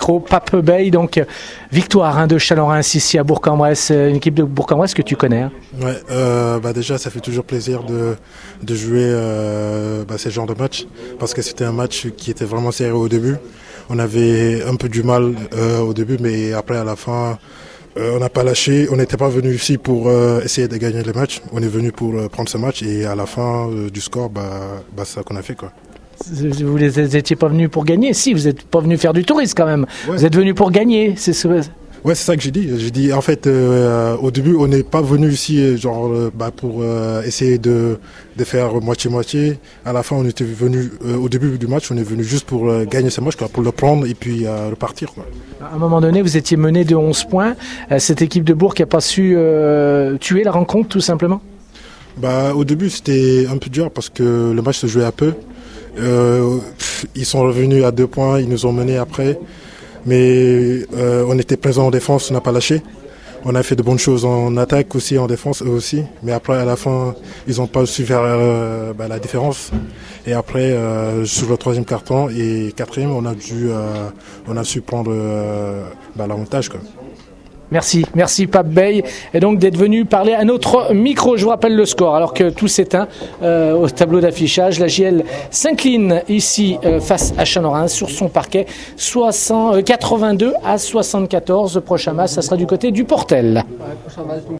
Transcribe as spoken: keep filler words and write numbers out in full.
micro, Pape Bey, donc victoire hein, de Chalorens ici à Bourg-en-Bresse, une équipe de Bourg-en-Bresse que tu connais. Hein. Ouais, euh, bah déjà ça fait toujours plaisir de, de jouer euh, bah, ce genre de match, parce que c'était un match qui était vraiment serré au début. On avait un peu du mal euh, au début, mais après à la fin, euh, on n'a pas lâché. On n'était pas venu ici pour euh, essayer de gagner le match. On est venu pour euh, prendre ce match et à la fin euh, du score, bah, bah, c'est ça qu'on a fait, quoi. Vous n'étiez pas venu pour gagner? Si, vous n'êtes pas venu faire du tourisme quand même. Ouais. Vous êtes venu pour gagner. C'est ce... Ouais, c'est ça que j'ai dit. J'ai dit, en fait, euh, au début, on n'est pas venu ici genre euh, bah, pour euh, essayer de, de faire moitié-moitié. À la fin, on était venu, euh, au début du match, on est venu juste pour euh, gagner ce match, quoi, pour le prendre et puis euh, repartir, quoi. À un moment donné, vous étiez mené de onze points. Euh, cette équipe de Bourg n'a pas su euh, tuer la rencontre, tout simplement? Bah, au début, c'était un peu dur parce que le match se jouait à peu. Euh, pff, ils sont revenus à deux points, ils nous ont menés après. Mais euh, on était présent en défense, on n'a pas lâché. On a fait de bonnes choses en attaque aussi, en défense eux aussi. Mais après, à la fin, ils n'ont pas su faire euh, bah, la différence. Et après, euh, sur le troisième carton et quatrième, on a dû, euh, on a su prendre euh, bah, l'avantage, quoi. Merci, merci Pape Bey, et donc d'être venu parler à notre micro. Je vous rappelle le score, alors que tout s'éteint euh, au tableau d'affichage. La J L s'incline ici euh, face à Chalorens sur son parquet, soixante, quatre-vingt-deux à soixante-quatorze. Le prochain match, ça sera du côté du Portel.